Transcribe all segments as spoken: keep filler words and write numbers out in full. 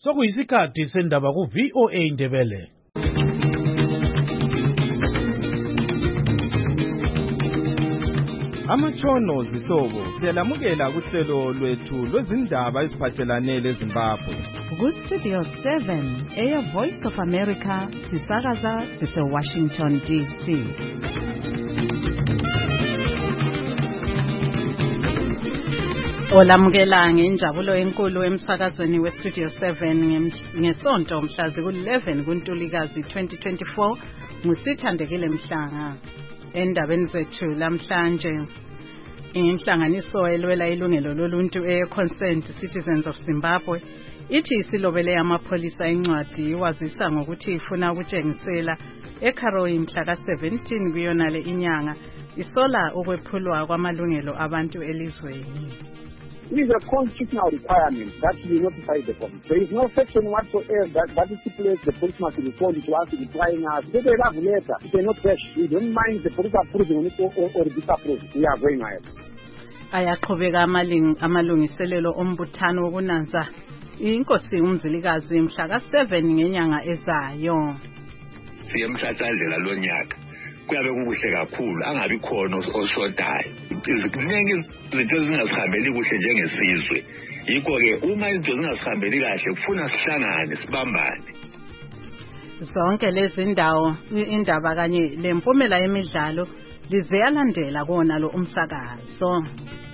Sokuyisikhathi sendaba ku V O A Ndebele. Amatshono zihlobo siyalamukela kuhlelo lwethu lwezindaba eziphathelane leZimbabwe. Ku Studio seven, Air Voice of America, sisakaza sise Washington D C. Olamukela ngenjabulo enkulu emsakazweni we Studio seven ngesonto mhla ziku eleven kuNtulikazi twenty twenty-four ngusithandekile Mhlanga. Endabeni zethu lamhlanje, inhlanganiso elwela ilungelo loluntu e-Concerned Citizens of Zimbabwe ithi isilobele amapholisa incwadi wazisa ngokuthi ifuna ukutshengisela eKaroi mhla ka seventeen kuyonale inyanga isola ukwephulwa kwamalungelo abantu elizweni. It is a constitutional requirement that we notify the police. There is no section whatsoever that, that stipulates the police must respond to us replying us. If they have letter, if they not fresh, we don't mind the police approving it or, or, or disapproving. We are going ahead. Ayaqhubeka amalungiselelo ombuthano wokunanza inkosi uMzilikazi mhla ka seven ngenyanga ezayo. Siyemhlatshazela lo nyaka. Kuyabe kuhle kakhulu angabi khona oshodayo. Iziningi izinto ezingazihambeli kuhle njengesizwe. Yikho ke uma izinto zingazihambeli kahle kufuna sihlangane sibambane. Zonke lezi ndawo indaba kanye lempumela yemidlalo lizeyalandela kona lo umsakazo.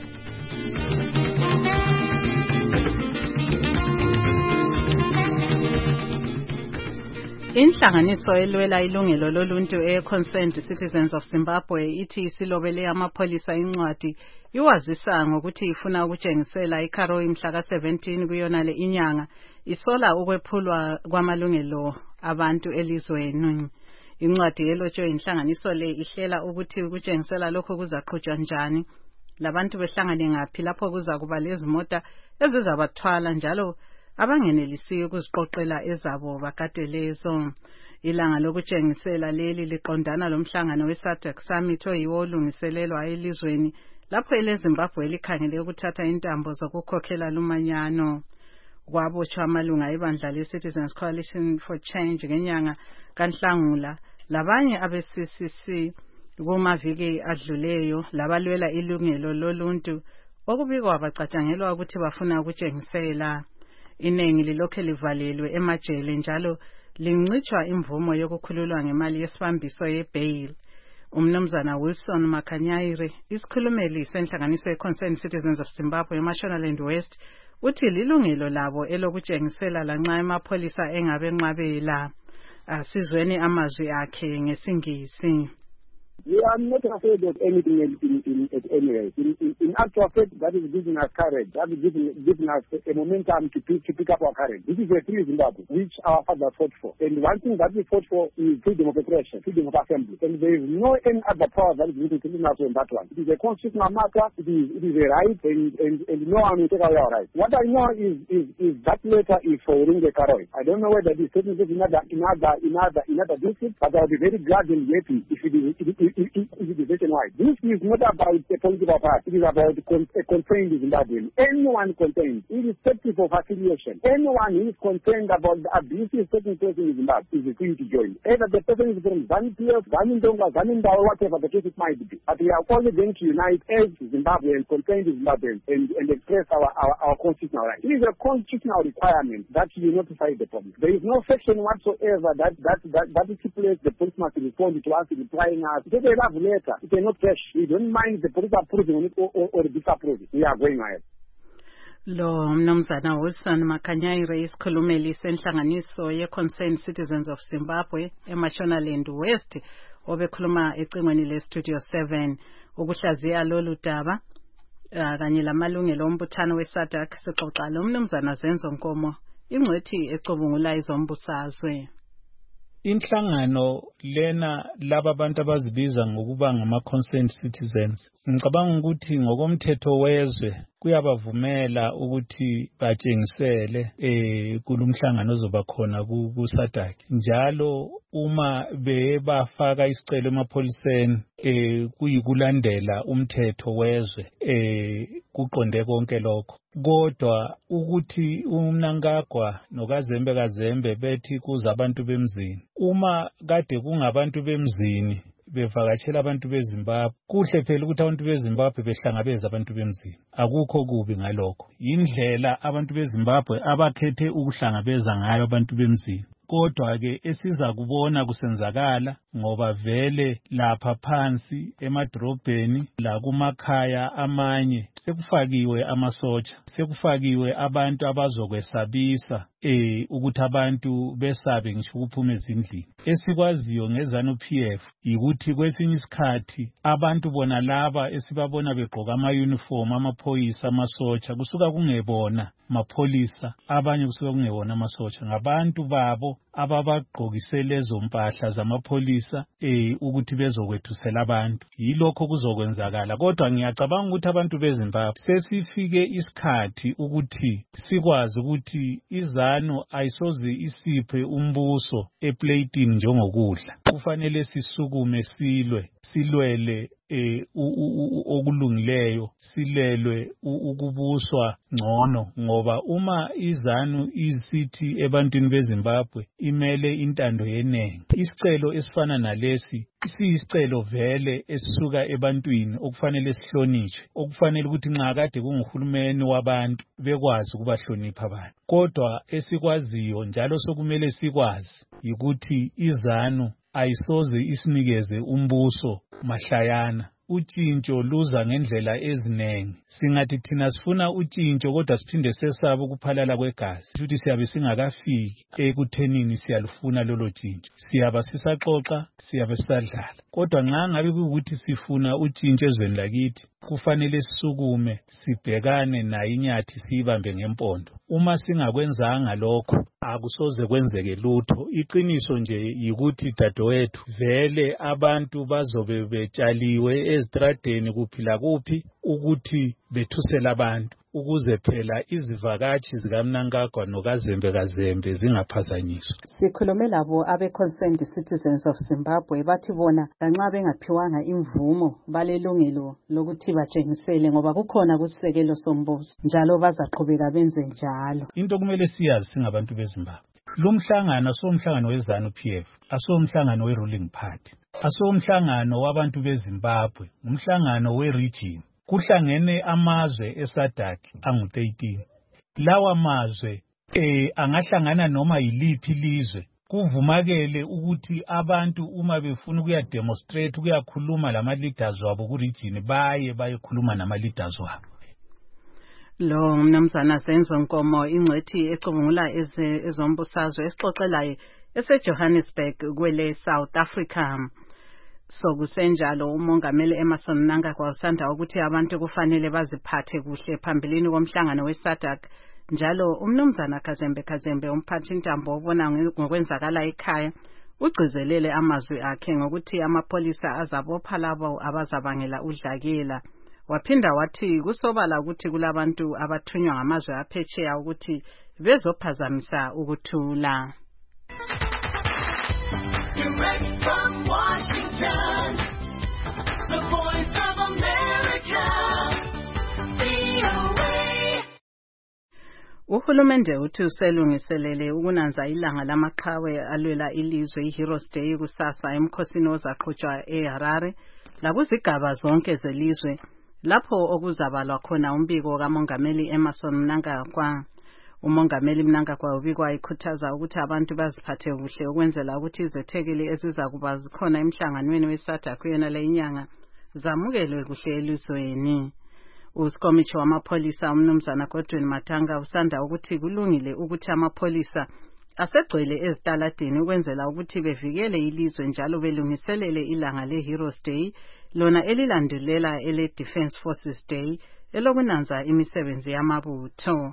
Inhlanganiso elwela ilungelo loluntu e-Concerned Citizens of Zimbabwe ithi isilobele amapholisa incwadi iwazisa ngokuthi ifuna ukutshengisela eKaroi mhla ka seventeen kuyonale inyanga isola ukwephulwa kwamalungelo abantu elizweni. Incwadi elotshwe inhlanganiso le ihlela ukuthi ukutshengisela lokho kuzaqhutshwa njani, labantu behlangane ngaphi lapho kuza kuba lezimota ezizabathwala njalo abangenelisiyo ukuziqoqela ezabo bakadelezo. Ilanga lokutshengisela leli liqondana lomhlangano we-SADC Summit oyiwo olungiselelwa elizweni lapho eleZimbabwe likhangele ukuthatha intambo zokukhokhela lumanyano. Kwabotshwa amalunga ebandla le-Citizens Coalition for Change ngenyanga kaNhlangula labanye abe-C C C kumaviki adluleyo labalwela ilungelo loluntu okubikwa bacatshangelwa ukuthi bafuna ukutshengisela. Inengi lilokhe livalelwe emajele njalo lincitshwa imvumo yokukhululwa ngemali yesibambiso ye-bail. Umnumzana Wilson Makanyayire, isikhulumeli senhlanganiso ye-Concerned Citizens of Zimbabwe eMashonaland West, uthi lilungelo labo elokutshengisela lanxa emapholisa engabe nqabela. Asizweni amazwi akhe ngesingisi. We are not afraid of anything in, in, in, at any rate. In, in, in actual fact, that is giving us courage. That is giving, giving us a momentum to pick, to pick up our courage. This is a free Zimbabwe, which our fathers fought for. And one thing that we fought for is freedom of expression, freedom of assembly. And there is no any other power that is within us on that one. It is a constitutional matter. It is, it is a right, and, and, and no one will take away our rights. What I know is, is, is that letter is for Uringe Karoi. I don't know whether this statement is in other, in other, in other, in other districts, but I will be very glad and happy if it is, if it, if it, if it is nationwide. This is not about a political party. It is about con- a concerned Zimbabwean. Anyone concerned, irrespective of affiliation, anyone who is concerned about the abuses taking place in Zimbabwe is free to join. Either the person is from ZANU-P F, ZANU-Ndonga, ZANU-Ndao, whatever the case it might be. But we are only going to unite as Zimbabweans, concerned Zimbabweans, and, and express our, our, our constitutional rights. It is a constitutional requirement that you notify the police. There is no section whatsoever that that that, that stipulates the police must respond to us replying us. If they have letter, if they not fresh, we don't mind the police approving it or, or, or disapproving. We are going ahead. Lo mnumzana Wilson Makanyayire, isikhulumeli senhlanganiso ye-Concerned Citizens of Zimbabwe eMashonaland West obekhuluma ecingweni le-Studio seven ukuhlaziya lolu daba kanye lamalungelo ombuthano we-SADC sixoxa lo mnumzana Zenzo Nkomo ingcwethi ecubungula izombusazwe. Inhlangano lena laba abantu abazibiza ngokuba ngama-concerned citizens, ngicabanga ukuthi ngokomthetho wezwe kuyabavumela ukuthi batshengisele eh kulumhlangano ozoba khona ku-SADC. Njalo uma bebafaka isicelo emapholiseni eh kuyikulandela umthetho wezwe eh kuqonde konke lokho. kodwa ukuthi uMnangagwa noKazembe Kazembe bethi kuza abantu bemzini, uma kade kungabantu bemzini bevakatshela abantu beZimbabwe, kuhle phela ukuthi abantu beZimbabwe behlangabeza abantu bemzini, akukho kubi ngalokho. Indlela abantu beZimbabwe abakhethe ukuhlangabeza ngayo abantu bemzini. Kodwa-ke esiza kubona kusenzakala ngoba vele lapha phansi emadrobheni la kumakhaya amanye sekufakiwe amasotsha, sekufakiwe abantu abazokwesabisa eh ukuthi abantu besabe ngisho ukuphuma ezindlini. Esikwaziyo ngezanu P F ukuthi kwesinye isikhathi abantu bona laba esibabona begqoka ama uniform amaphoyisa amasotsha kusuka kungebona mapholisa, abanye kusuka kungebona amasotsha, ngabantu babo ababagqokise lezo mpahla zamapholisa eh ukuthi bezokwethusela abantu. Yilokho kuzokwenzakala. Kodwa ngiyacabanga ukuthi abantu beZimbabwe sesifike isikhathi ukuthi sikwazi ukuthi izanu ayisoze isiphe umbuso eplatini njengokudla. Kufanele sisukume silwe, silwele eh okulungileyo, silelwe ukubuswa ngcono, ngoba uma izanu isithi ebantwini beZimbabwe imele intando yenengi, isicelo esifana nalesi siyisicelo vele esisuka ebantwini okufanele sihlonishwe, okufanele ukuthi nxa kade kunguhulumeni wabantu bekwazi ukubahlonipha abantu. Kodwa esikwaziyo njalo sokumele sikwazi ukuthi izanu ayisoze isinikeze umbuso mahlayana. Utshintsho luza ngendlela ezinengi. Singathi thina sifuna utshintsho kodwa siphinde sesaba ukuphalala kwegazi, ukuthi siyabe singakafiki ekuthenini siyalufuna lolo tshintsho. Siyaba sisaxoxa, siyabe sisadlala. Kodwa nxa ngabe ukuthi sifuna utshintsho ezweni lakithi, kufanele sisukume sibhekane nayo inyathi siyibambe ngempondo. Uma singakwenzanga lokho akusoze kwenzeke lutho. Iqiniso nje yikuthi dadewethu vele abantu bazobe betshaliwe ezitradeni kuphi la kuphi ukuthi bethusela abantu, ukuze phela izivakatshi zikaMnangagwa noKazembe Kazembe zingaphazanyiswa. Sikhulume labo abe-Concerned Citizens of Zimbabwe bathi bona lanxa bengaphiwanga imvumo balelungelo lokuthi batshengisele ngoba kukhona kusisekelo sombuso njalo bazaqhubeka benze njalo. Into kumele siyazi singabantu beZimbabwe, lumhlangano asomhlangano wezanu P F, asomhlangano we-ruling party, asomhlangano wabantu beZimbabwe, umhlangano we-region. Kuhlangene amazwe eSADC angu thirteen. Lawa mazwe eh angahlangana noma yiliphi lizwe. Kuvumakele ukuthi abantu uma befuna ukuya demonstrate ukuyakhuluma lama leaders wabo ku region baye bayekhuluma nama leaders wabo. Lo mnumzana Zenzo Nkomo ingcethi ecubungula ezombusazwe esixoxelayo eseJohannesburg kwele South Africa. So kusenjalo umongameli Emmerson Mnangagwa usanda ukuthi abantu kufanele baziphathe kuhle phambilini komhlangano weSADC, njalo umnumzana Kazembe Kazembe umphathi intambo obona ngokwenzakala ekhaya ugcizelele amazwi akhe ngokuthi amapolisa azabopha labo abazabangela udlakela. Waphinda wathi kusobala ukuthi kulabantu abathunywa ngamazwe aphetsheya ukuthi bezophazamisa ukuthula. Direct from Washington, the voice of America, V O A. Uhulumende uthi uselungiselele ukunanza ilanga lamaqhawe alwela ilizwe iHeroes Day kusasa emkhosini ozaqhutshwa eHarare lakuzigaba zonke zelizwe, lapho okuzabalwa khona umbiko kamongameli Emmerson Mnangagwa. Umongameli Mnangagwa ubikwa ikhuthaza ukuthi abantu baziphathe kuhle ukwenzela ukuthi izethekeli ezizakuba zikhona emhlanganweni weSADC kuyona le inyanga zamukelwe kuhle elizweni. Usikomithi wamapolisa umnumzana Godwin Matanga usanda ukuthi kulungile ukuthi amapolisa asegcwele ezitaladini ukwenzela ukuthi bevikele ilizwe njalo belungiselele ilanga leHeroes Day lona elilandulela ele Defence Forces Day elokunanza imisebenzi yamabutho.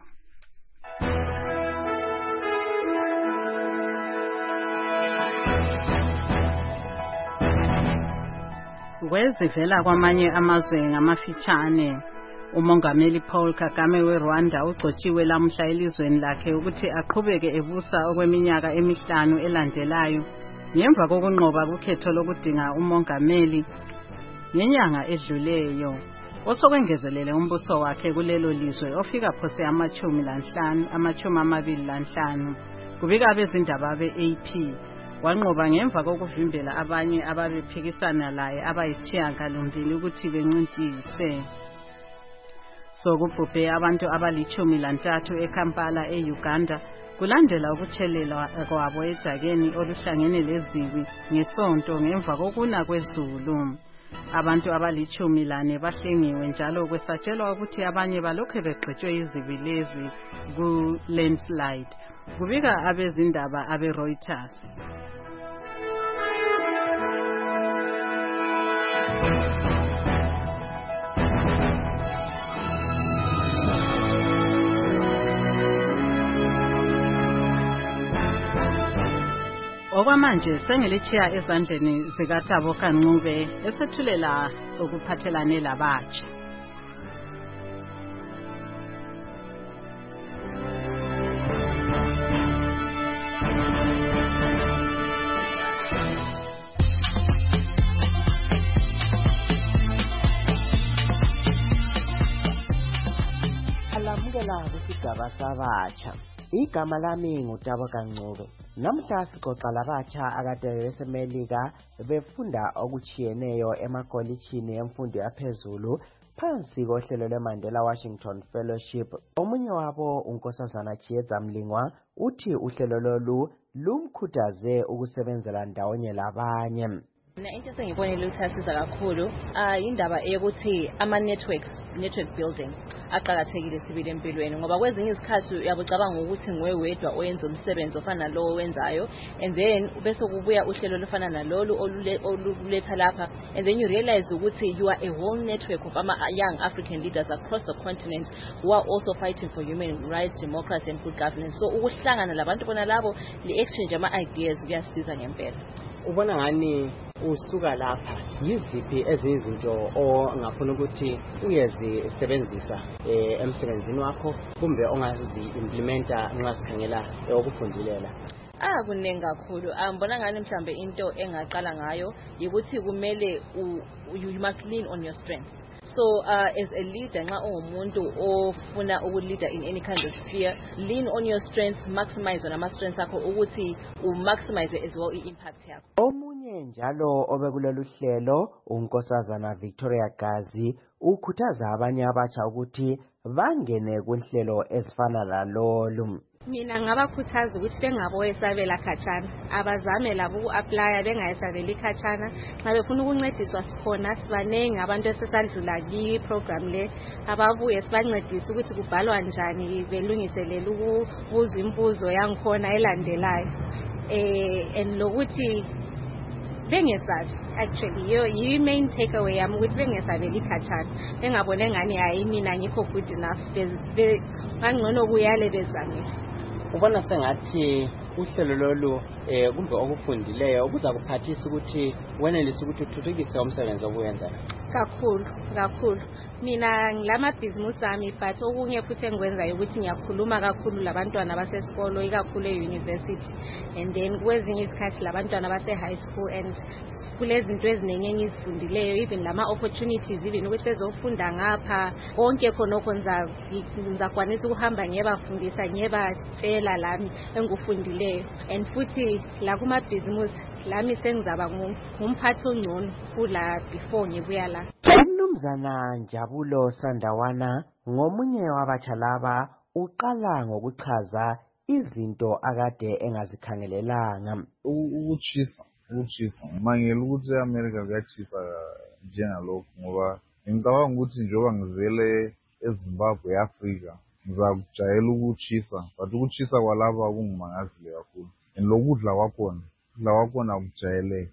Kwezivela kwamanye amazwe ngamafitshane, umongameli Paul Kagame weRwanda ugcotshiwe lamhla elizweni lakhe ukuthi aqhubeke ebusa okweminyaka emihlanu elandelayo ngemva kokunqoba kukhetho lokudinga umongameli ngenyanga edluleyo. osokwengezelele umbuso wakhe kulelo lizwe ofika phose amachumi lanhlanu amachumi amabili lanhlanu. Kubika abezindaba be-A P wanqoba ngemva kokuvimbela abanye ababephikisana laye abayisithiyagalombili ukuthi bencintise. Sokubhubhe abantu abalichumi lantathu eKampala eUganda kulandela ukutshelela kwabo edzakeni oluhlangene lezibi ngesonto ngemva kokuna kwezulu. Abantu abalichumi lane bahlengiwe njalo kwesatshelwa ukuthi abanye balokhe begqitshwe izibi lezi ku landslide. Kubika abezindaba abe Reuters. Okwamanje sengilichiya ezandleni zikaThabo Kancube esethulela ukuphathelane labatsha. Alamukela kusigaba sabatsha. Igama lami nguThabo Kancube. Namhla sixoxa labatsha akade besemelika befunda okuchiyeneyo emakolitshini emfundo yaphezulu phansi kohlelo lweMandela Washington Fellowship. Omunye wabo uNkosazana Chiyedza Mlingwa uthi uhlelo lolu lumkhuthaze ukusebenzela ndawonye labanye. Na into sengibonile ukuthi asiza kakhulu ah indaba eyokuthi ama networks network building aqhakathekile sibile empilweni ngoba kwezinye izikhathi uyabucabanga ukuthi ngwe wedwa oyenza umsebenzi ofana lo owenzayo and then bese kubuya uhlelo lofana nalolu oluletha lapha and then you realize ukuthi you are a whole network of ama young African leaders across the continent who are also fighting for human rights, democracy and good governance. So ukuhlangana labantu bona labo le exchange ama ideas kuyasiza ngempela. Ubona ngani usuka lapha yiziphi ezinye izinto ongafuna ukuthi uyezisebenzisa emsebenzini wakho kumbe ongazi implementa nxa sikhangela ukufundilela? Ah kunengi kakhulu. Ambona ngani mhlambe into engaqala ngayo ukuthi kumele you must lean on your strengths. So uh, as a leader nxa ungumuntu ofuna ukuleader in any kind of sphere, lean on your strengths, maximize on ama strengths akho ukuthi u maximize as well impact yakho. Omunye njalo obekulolu hlelo uNkosazana Victoria Gazi ukhuthaza abanye abatsha ukuthi bangene kuhlelo ezifana lalolu. Mina ngabakhuthaza ukuthi bengaboyesabela khatshana abazame labo uapply bengayesabeli khatshana xa befuna ukuncediswa sikhona sibanenge abantu esesandlula ki program le ababuye sibancedise ukuthi kubhalwa njani belungiselela ukubuzwa imbuzo yangikhona elandelayo eh and lokuthi bengesabi actually yo yi main takeaway yami ukuthi bengesabeli khatshana bengabone ngani hayi mina ngikho good enough be ngcono kuyale bezamile. Ubona sengathi uhlelo lolu eh kumbe okufundileyo kuza kuphathisa ukuthi wenelise ukuthi uthuthukise umsebenzi obuyenza kakhulu kakhulu. Mina ngilama business ami but okunye futhi engikwenzayo ukuthi ngiyakhuluma kakhulu labantwana basesikolo ikakhulu e-university and then kwezinye izikhathi labantwana base high school and kulezinto eziningi engizifundileyo even lama opportunities even ukuthi bezofunda ngapha konke khonokho ngizakwanisa ukuhamba ngiyebafundisa ngiyebatshela lami engikufundileyo and futhi la kuma business lami sengizaba ngumphathi ongcono kula before ngibuya la. Umnumzana Njabulo Sandawana ngomunye wabatsha laba uqala ngokuchaza izinto akade engazikhangelelanga. Ukuchisa ukuchisa mangela ukuthi eAmerica kuyachisa njengalokho ngoba ngicabanga ukuthi njengoba ngivele eZimbabwe eAfrika ngizakujayela ukuchisa but ukuchisa kwalaba kungimangazile kakhulu and lokudla kwakhona la wakhona ukujayeleke.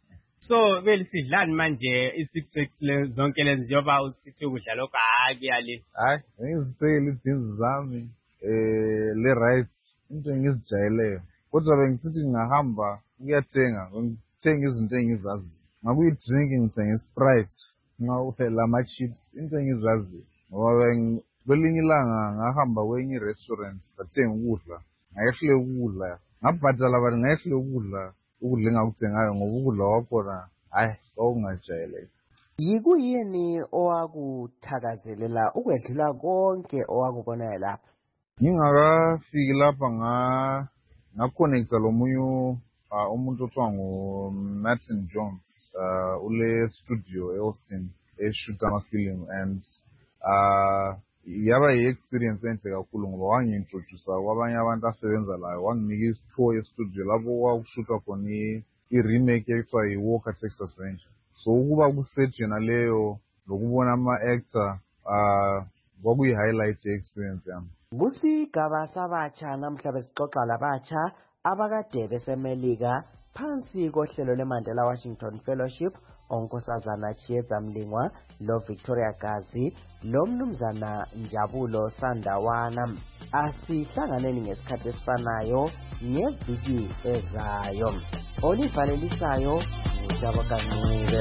So belisidlani manje i-six weeks le zonke lezi njoba usithi ukudla lokho akuyali? Hayi ngizipele ibeans zami eh le rice into engizijayeleyo kodwa bengisithi ngingahamba ngiyathenga ngithenga izinto engizazi ngakuyi drink ngithenga Sprite ngawuphela ama chips into engizazi ngoba kwelinye ilanga ngahamba kwenye restaurant sathenga ukudla ngayehle ukudla ngabhadala abantu ngayehle ukudla ukudla engakuthengayo ngoba ukudla kwakhona hayi kwakungajayeleki. Yikuyini owakuthakazelela ukwedlula konke owakubona lapha? Ngingakafiki lapha nga ngaconnecta lomunye uh, umuntu othiwa ngu-Martin Jones uh, ule studio e-Austin eshoot amafilimu and uh, yaba yi-experience enhle kakhulu ngoba wangi-introduce kwabanye abantu asebenza layo, wanginika isithuo ye-studio lapho kwakushuthwa khona i-remake ekuthiwa yi-Walker Texas Ranger. So ukuba kuset yona leyo lokubona ama-actor uh, kwakuyi-highlight ye-experience yami. Kusigaba sabatsha namhla besixoxa labatsha abakade besemelika phansi kohlelo lweMandela Washington Fellowship, onkosazana Chieza Mlingwa lo Victoria Gazi lo mnumzana Njabulo Sandawana. Asihlanganeni ngesikhathi esifanayo ngeviki ezayo. Olivalelisayo ngutshaba kancube.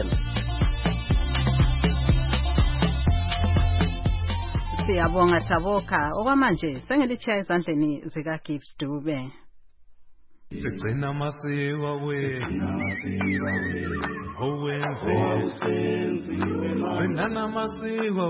Siyabonga Thaboka. Okwamanje sengilitshiya ezandleni zika Gibbs Dube. Sigcina amasiko wethu owenze singana amasiko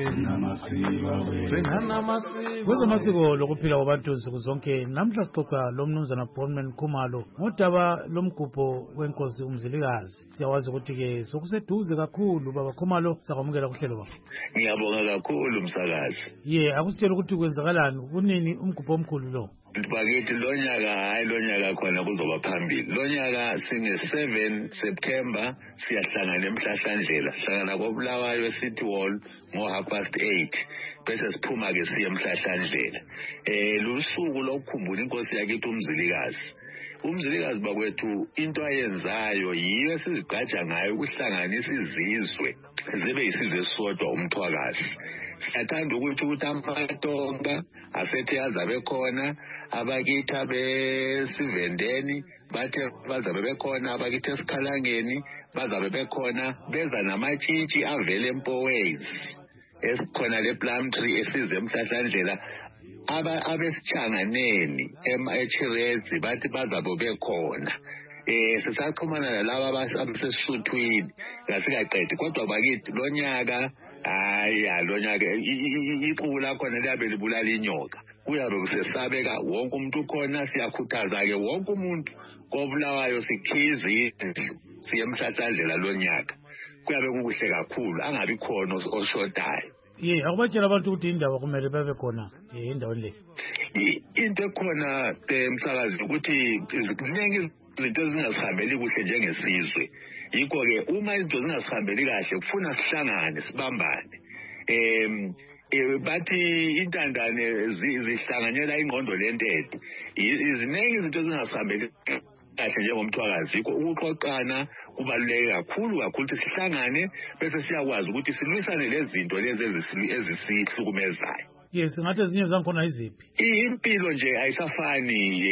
wethu singana amasiko kwezamasiko lokuphila kwabantu nsuku zonke. Namhla sixoxa lo mnumzana Bronman Khumalo ngodaba lomgubho wenkosi uMzilikazi. Siyawazi ukuthi-ke sokuseduze kakhulu baba Khumalo, sakwamukela kuhlelo baba. Ngiyabonga kakhulu msakazi. Ye, akusitshela ukuthi kwenzakalani, kunini umgubho omkhulu lo? Bakithi lo nyaka hayi lo nyaka khona kuzoba phambili. Lo nyaka singe seven September siyahlangana eMhlahlandlela, sihlangana koBulawayo eCity Hall ngo half past eight. Bese siphuma ke siya eMhlahlandlela. Eh lusuku lokukhumbula inkosi yakithi uMzilikazi. uMzilikazi bakwethu into ayenzayo yiyo esizigqaja ngayo ukuhlanganisa izizwe zibe yisizwe sodwa umthwakazi. Siyathanda ukuthi ukuthi amaTonga asethe azabe khona, abakithi abesivendeni bathe bazabe bekhona, abakithi esikhalangeni bazabe bekhona, beza namatshitshi avele eMpowazi esikhona le Plumtree esize eMhlahlandlela. aba abesichanganeni eChirezi bathi bazabe bekhona. Eh sisaxhumana nalabo abasesisuthwini ngasikaqedi, kodwa bakithi lo nyaka hayi lo nyaka iqhubu lakhona liyabe libulala inyoka. Kuyabe kusesabeka wonke umuntu khona, siyakhuthaza ke wonke umuntu koBulawayo sikhizi siye eMhlahlandlela lo nyaka. Kuyabe kukuhle kakhulu, angabi khona oshodayo. Ye, akubatshela abantu ukuthi indaba kumele babe khona eh endaweni le. Into ekhona emsakazi ukuthi ziningi izinto ezingasihambeli kuhle njengesizwe. Yikho ke uma izinto zingasihambeli kahle kufuna sihlangane sibambane. Em bathi intandane zihlanganyela ingqondo lentete. Iziningi izinto ezingasihambeli kahle njengomthwakazi. Yikho ukuxoxana kubaluleke kakhulu kakhulu ukuthi sihlangane bese siyakwazi ukuthi silwisane lezi zinto lezi ezisihlukumezayo. Yes, ngathi ezinye zankhona iziphi? Impilo nje ayisafani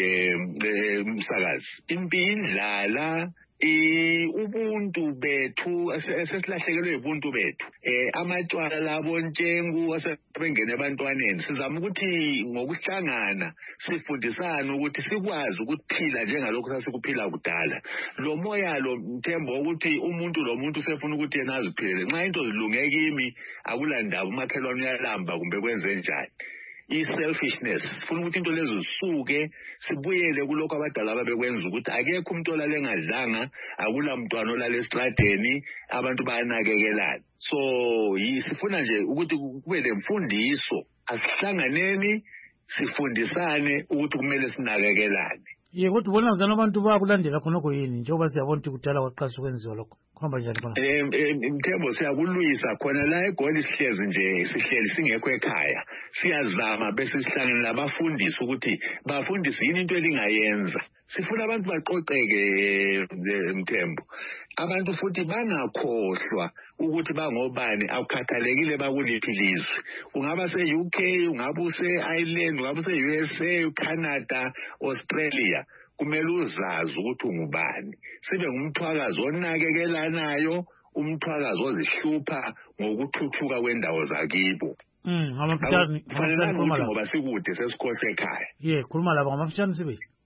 msakazi. Impilo indlala eh ubuntu bethu esesilahlekelwe ubuntu bethu. Eh amatshwala labo ntshengu asebengene ebantwaneni. Sizama ukuthi ngokuhlangana sifundisana ukuthi sikwazi ukuphila njengalokho sasikuphila kudala. Lo moya lo mthembo ukuthi umuntu lo muntu sefuna ukuthi yena aziphile. Nxa into zilunge kimi akulandaba umakhelwane uyalamba kumbe kwenze njani. I-selfishness sifuna ukuthi into lezo zisuke sibuyele kulokho abadala ababekwenza ukuthi akekho umuntu olale engadlanga, akula mntwana olale esitradeni, abantu bayanakekelana. So sifuna nje ukuthi kube lemfundiso, asihlanganeni sifundisane ukuthi kumele sinakekelane. Ye, kodwa ubona ngani abantu bayakulandela khonokho yini njengoba siyabona ukuthi kudala kwaqhaza ukwenziwa lokho? Khomba njani khona? Eh Mthembo siyakulwisa khona la eGoli sihlezi nje sihleli singekho ekhaya. Siyazama bese sihlangana nabafundisi ukuthi bafundisi yini into elingayenza. Sifuna abantu baqoqeke Mthembo. Abantu futhi bangakhohlwa ukuthi bangobani, akukhathalekile bakuliphi ilizwe. Ungaba se-U K, ungaba use-Ireland, ungaba use-U S A, Canada, Australia. Kumele uzazi ukuthi ungubani. Sibe ngumthwakazi onakekelanayo, umthwakazi ozihlupha ngokuthuthuka kwendawo zakibo. Mm, ngamafutshane fanele ukuthi ngoba sikude sesikhohle ekhaya. Ye, khuluma lapha ngamafutshane sibe.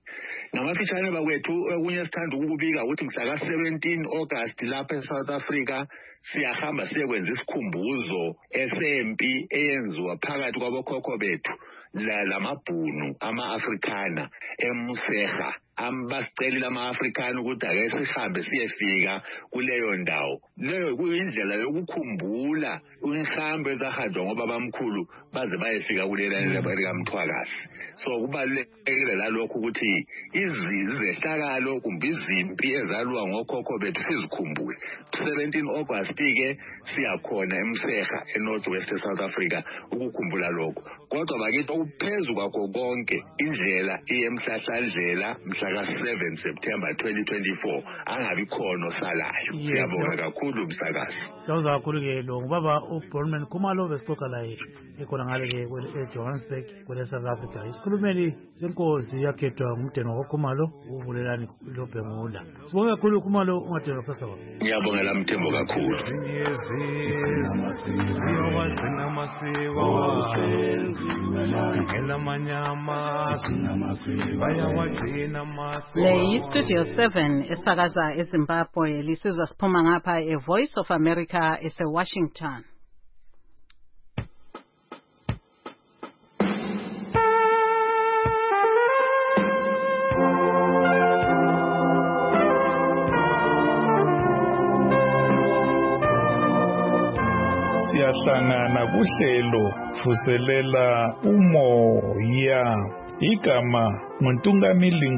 Ngamafitshane bakwethu okunye sithanda ukubika ukuthi mhla seventeen August lapha eSouth Africa siyahamba siyekwenza isikhumbuzo esempi eyenziwa phakathi kwabokhokho bethu lamabhunu ama-Afrikaner eMuseha. Ambasicelela ama-Afrikaner ukuthi ake sihambe siyefika kuleyo ndawo. Leyo kuyindlela yokukhumbula inhambo ezahanjwa ngoba bamkhulu baze bayefika kulela likaMthwakazi. So kubalulekile lalokho ukuthi izehlakalo kumbe izimpi ezalwa ngokhokho bethu sizikhumbule. seventeen August ke siyakhona eMseha eNorth West South Africa ukukhumbula lokho. Kodwa bakithi okuphezulu kwakho konke indlela iyemhlahlandlela mhla seven September twenty twenty-four angabi khona osalayo. Siyabonga kakhulu umsakazi. Siyabonga kakhulu ke lo ngubaba uBronman Khumalo besixoxa laye ekhona ngale ke eJohannesburg kwele South Africa. Isikhulumeli senkosi yakhethwa ngumdeni waKhumalo uvulelani loBhengula. Sibonga kakhulu Khumalo ungadela kusasa. Ngiyabonga lamthembo kakhulu. Siyawagcina amasiko elamanyama bayawagcina amasiko. Le iStudio seven esakaza eZimbabwe lisiza siphuma ngapha eVoice of America eseWashington. Siyahlangana kuhlelo vuselela umoya. Igama nguNtungamili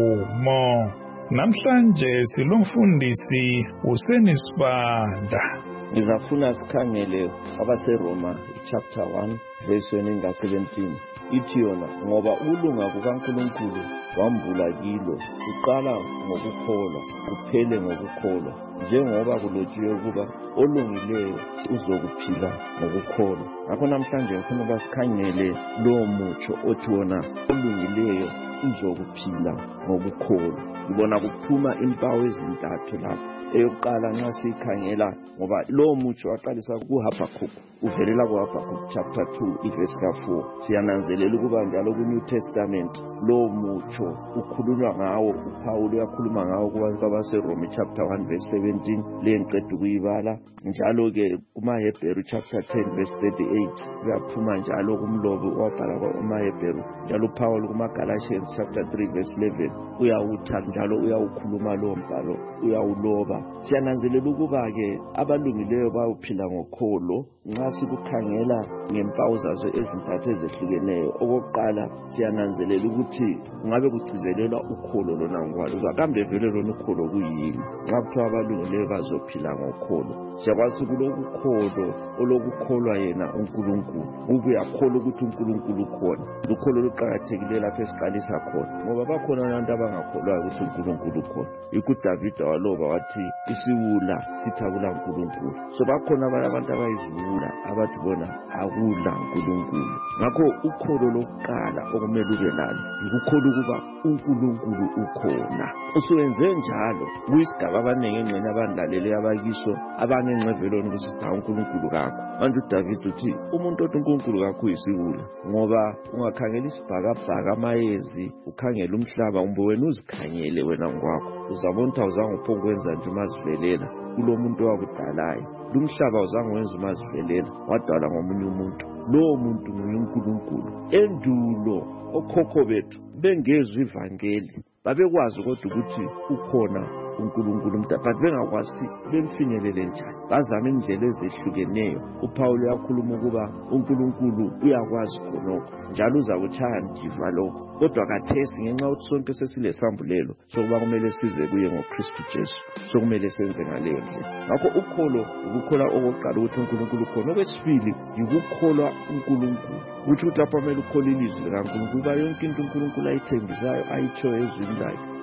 Nkomo. Namhlanje silomfundisi uSeni Sibanda. Ngizafuna sikhangele abaseRoma chapter one verse seventeen. Ithi yona ngoba ukulunga kukaNkulunkulu wambula kilo uqala ngokukholwa kuphele ngokukholwa njengoba kulotshiwe ukuba olungileyo uzokuphila ngokukholwa. Ngakho namhlanje ngifuna basikhangele lo mutsho othi wona olungileyo uzokuphila ngokukholwa. Ngibona kuphuma impawu ezintathu lapha. Eyokuqala nxa sikhangela ngoba lo mutsho waqalisa kuHabakukhi uvelela kuHabakukhi chapter two verse four. Siyananzelela ukuba njalo ku New Testament lo mutsho ukhulunywa ngawo uPaul uyakhuluma ngawo kwabaseRoma chapter one verse seventeen lengiqeda ukuyibala. Njalo ke kumaHebheru chapter ten verse thirty-eight uyaphuma njalo kumlobo wabhala kwaMaHebheru. Njalo uPaul kumaGalatians chapter three verse eleven uyawutha njalo uyawukhuluma lo mbhalo uyawuloba. Siyananzelela ukuba ke abalungileyo bawuphila ngokholo nxa sikukhangela ngempawu zazo ezintathu ezehlukeneyo. Okokuqala siyananzelela ukuthi ngabe kucizelelwa ukholo lona ngwalo kambe vele lona ukholo kuyini. Nxa kuthiwa abalungileyo bazophila ngokholo siyakwazi kulokukholo olokukholwa yena uNkulunkulu. Ubuyakholwa ukuthi uNkulunkulu ukhona. Ukholo luqakathekile lapho esiqalisa khona ngoba bakhona abantu abangakholwayo ukuthi uNkulunkulu ukhona. Ikhu David waloba wathi isiwula sithabula uNkulunkulu. So bakhona abantu abayiziwula abathi bona akula uNkulunkulu. Ngakho ukholo lokuqala okumele ube lalo ukukholwa ukuba uNkulunkulu ukhona. Usuwenze njalo kuyisigaba abaningi engcene abanlalele abakiso abangencevelweni ukuthi uNkulunkulu kakho. Manje uDavid uthi umuntu othi uNkulunkulu kakho uyisiwula ngoba ungakhangela isibhakabhaka amayezi ukhangela umhlaba umbe wena uzikhanyele wena ngokwakho uzabona ukuthi awuzange uphongwenza nje umazivelela kulo muntu owakudalayo. Lumhlaba awuzange wenza umazivelela wadala ngomunye umuntu. Lo muntu nguNkulunkulu. Endulo okhokho bethu bengezwe ivangeli babekwazi kodwa ukuthi ukhona uNkulunkulu mnta but bengakwazi ukuthi bemfinyelele njani. Bazama indlela ezehlukeneyo. uPaul uyakhuluma ukuba uNkulunkulu uyakwazi khonokho njalo uzakutshaya ndiva lokho. Kodwa kathesi ngenxa ukuthi sonke sesilesambulelo sokuba kumele size kuye ngoKristu Jesu sokumele senze ngaleyo ndlela. Ngakho ukholo ukukholwa okokuqala ukuthi uNkulunkulu ukhona. Okwesibili yikukholwa uNkulunkulu. Ukuthi ukuthi lapho kumele ukhole ilizwi likaNkulunkulu kuba yonke into uNkulunkulu ayithembisayo ayitshoyo ezwini lakhe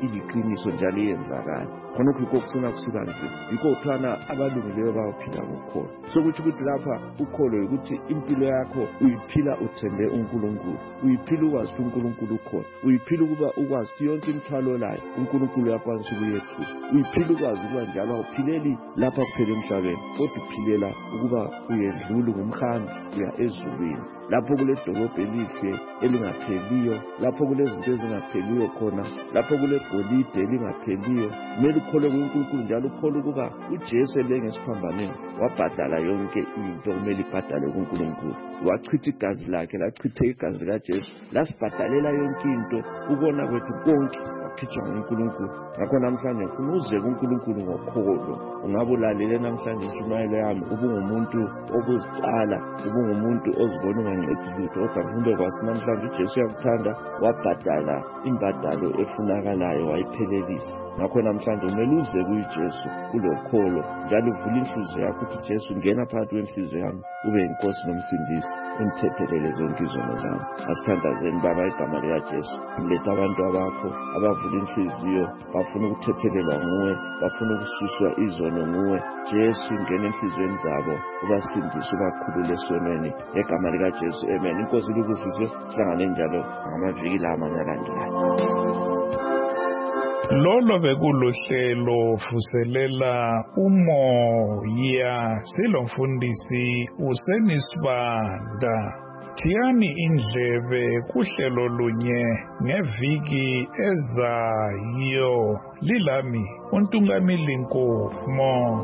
iliqiniso njalo iyenzakala khonokho yikho kusina kusuka nzima yikho uthwana abalungileyo bayophila ngokholo sokuthi ukuthi lapha ukholo ukuthi impilo yakho uyiphila uthembe uNkulunkulu uyiphila ukwazi ukuthi uNkulunkulu ukhona uyiphila ukuba ukwazi ukuthi yonke imithwalo layo uNkulunkulu yakwanisa ukuyethusa uyiphila ukwazi ukuba njalo awuphileli lapha kuphela emhlabeni kodwa uphilela ukuba uyedlula ngumhambi uya ezulwini lapho kule dolobho elihle elingapheliyo lapho kulezinto ezingapheliyo khona lapho kule golide elingapheliyo kumele ukhole kuNkulunkulu njalo ukhole ukuba uJesu elengesiphambano wabhadala yonke into kumele ibhadale kuNkulunkulu wachitha igazi lakhe lachitha igazi kaJesu lasibhadalela yonke into ukona kwethu konke wakhitshwa nguNkulunkulu ngakho namhlanje ufuna uze kuNkulunkulu ngokholo ungabe ulalele namhlanje intshumayelo yami ubungumuntu obuzicala ubungumuntu ozibona ungancedi lutho kodwa kumbe kwasi namhlanje uJesu uyakuthanda wabhadala imbadalo efunakalayo wayiphelelisa ngakho namhlanje kumele uze kuJesu kulokholo njalo uvule inhliziyo yakho ukuthi Jesu ngena phakathi kwenhliziyo yami ube inkosi nomsindisi ungithethelele zonke izono zami asithandazeni baba igama likaJesu letha abantu abakho abavula inhliziyo bafuna ukuthethelelwa nguwe bafuna ukususwa izono nguwe Jesu ngena enhliziyweni zabo ubasindise ubakhulule esonweni egama likaJesu amen inkosi likuzise hlangane njalo ngamaviki lama alandelayo. Lolo bekuluhlelo vuselela umoya silomfundisi usenisibanda Thiyani indlebe kuhlelo lunye ngeviki ezayo lilami uNtungamili Nkomo.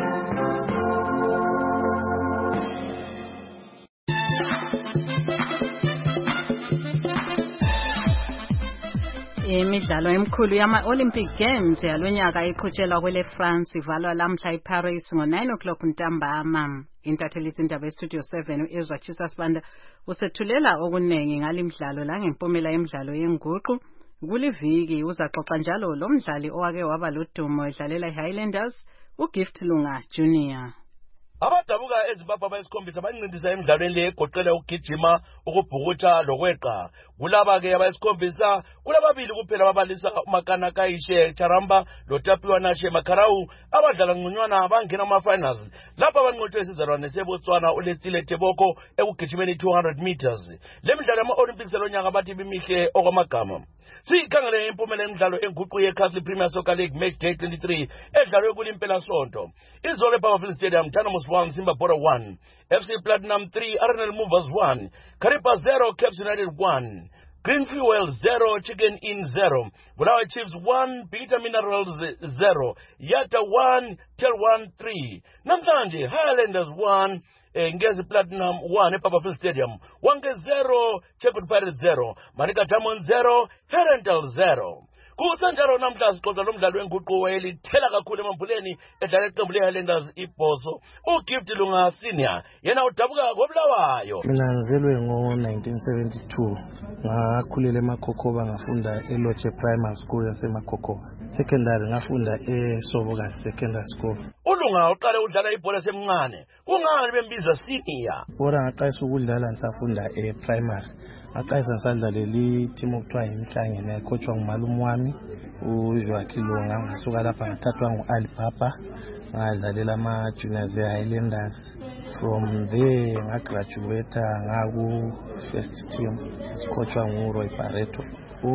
Imidlalo emkhulu yama-Olympic Games yalonyaka iqhutshelwa kwele France ivalwa lamhla eParis ngo-nine o'clock ntambama. Intatheli indaba estudio seven uEzwa Chisa Sibanda usethulela okunengi ngalimdlalo la ngempumela yemidlalo yenguqu kuliviki uzaxoxa njalo lo mdlali owake waba lodumo edlalela iHighlanders uGift Lunga Junior. Abadabuka eZimbabwe abayisikhombisa bancindisa emidlalweni le egoqela ukugijima ukubhukutha lokweqa kulaba ke abayisikhombisa kulababili kuphela ababalisa uMakana Kayishe Charamba loTapiwa Nashe Makarau abadlala ngcunywana bangena ama finals lapha abanqothwe isizalwane seBotswana uLetsile Teboko ekugijimeni two hundred meters lemidlalo yama-Olympics lonyaka bathi bimihle okwamagama. Sikhangele impumela emidlalo enguqu yeCastle Premier Soccer League match day twenty-three edlalwe kulimpela sonto. Izolo ePowerfield Stadium Dynamos one Simba Bora one, F C Platinum three R N L Movers one, Karipa zero Caps United one, Green Fuel zero Chicken Inn zero, Bulawayo Chiefs one Peter Minerals zero, Yata one Tel one three. Namhlanje Highlanders one Ngezi Platinum one ePowerfield Stadium, Wange zero Checkward Pirates zero, Manika Diamond zero Herentals zero. Kusanjalo namhla sixoxa lomdlalo wenguqu wayelithela kakhulu emambuleni edlala iqembu leHighlanders ibhoso uGift Lunga Senior yena udabuka koBulawayo. Mina ngizelwe ngo nineteen seventy-two ngakhulela eMakhokhoba ngafunda eLoche Primary School yaseMakhokhoba. Secondary ngafunda eSobokazi Secondary School. Ulunga uqale udlala ibhola semncane kungani bembiza senior? Bora ngaqalisa ukudlala ngisafunda ePrimary. Ngaqalisa ngisadlalela team okuthiwa yimhlangene ecoachwa ngumalume wami uJoaquin Lunga ngasuka lapha ngathathwa nguAlibaba ngadlalela ama juniors eHighlanders. From there ngagraduate ngaku first team coachwa nguRoy Barreto.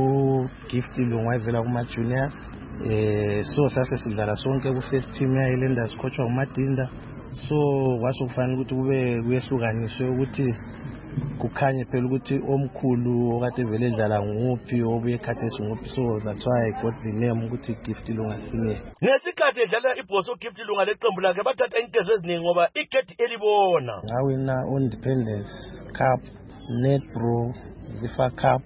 uGift Lunga wayevela kuma juniors eh so sase sidlala sonke ku first team eHighlanders coachwa nguMadinda. So kwasekufanele ukuthi kube kuyehlukaniswe ukuthi kukhanye phela ukuthi omkhulu okade vele edlala nguphi obuye khathesi nguphi. So that's why I got the name ukuthi Gift Lunga Senior. Ngesikhathi edlala ibhoso uGift Lunga leqembu lakhe bathatha inkezo eziningi ngoba igedi elibona. Ngawina Independence Cup, Netbro, Zifa Cup,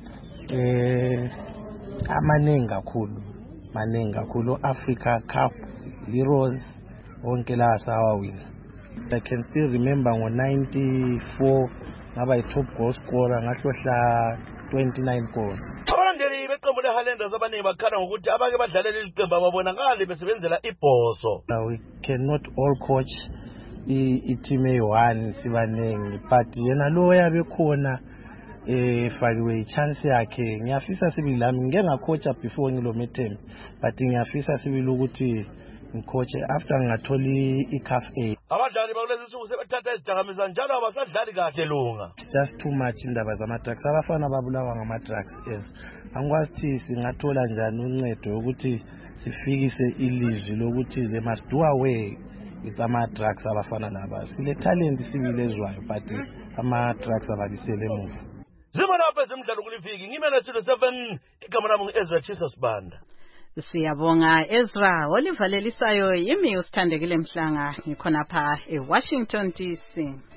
eh amaningi kakhulu maningi kakhulu Africa Cup, Heroes wonke la sawawina. I can still remember ngo ninety-four ngaba i-top goal scorer ngahlohla twenty-nine goals. Abalandeli beqembu leHighlanders abaningi bakhala ngokuthi abake badlalela iqembu ababonakali besebenzela ibhoso. We cannot all coach i-team eyi-one sibaningi but yena lo yabe khona efakiwe ichance yakhe. Ngiyafisa sibili lami ngeke ngacoacha before ngilome term, but ngiyafisa sibili ukuthi ngicoache after ngatholi i-C A F A. Abadlali bakulezi insuku sebethatha izidakamizwa njalo abasadlali kahle Lunga. Just too much indaba zama-drugs. Abafana babulawa ngama-drugs. Yes, angikwazi ukuthi singathola njani uncedo ukuthi sifikise ilizwi lokuthi they must do away with ama-drugs abafana laba. Sile talent sibili ezwayo but ama-drugs ababisele emuva. Zima lapha ezemidlalo kuliviki ngimele studio seven igama lami ngu-Ezra Jesus Banda. Siyabonga Ezra. Olivalelisayo yimi usithandekile Mhlanga ngikhona pha eWashington D C.